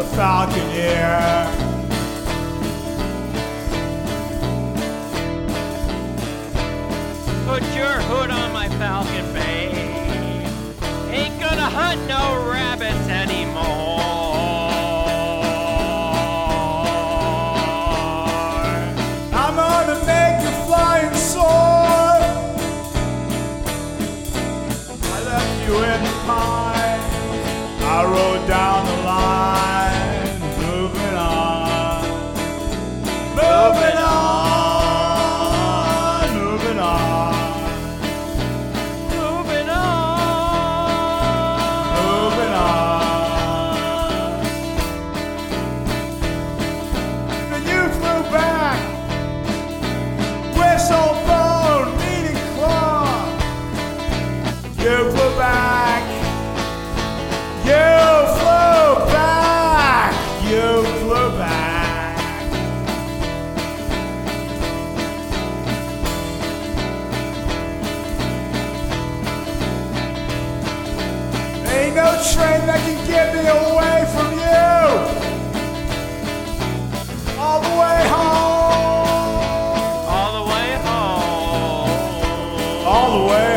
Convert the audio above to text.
falconer. Put your hood on my falcon, babe. Ain't gonna hunt no rabbits anymore. I'm gonna make you fly and soar. I left you in the pine. I rode down the line, moving on, moving on, moving on, Moving on. moving on. Then you flew back, whistle, bone, meeting claw. You flew back. You flew back. You flew back. Ain't no train that can get me away from you. All the way home. All the way home. All the way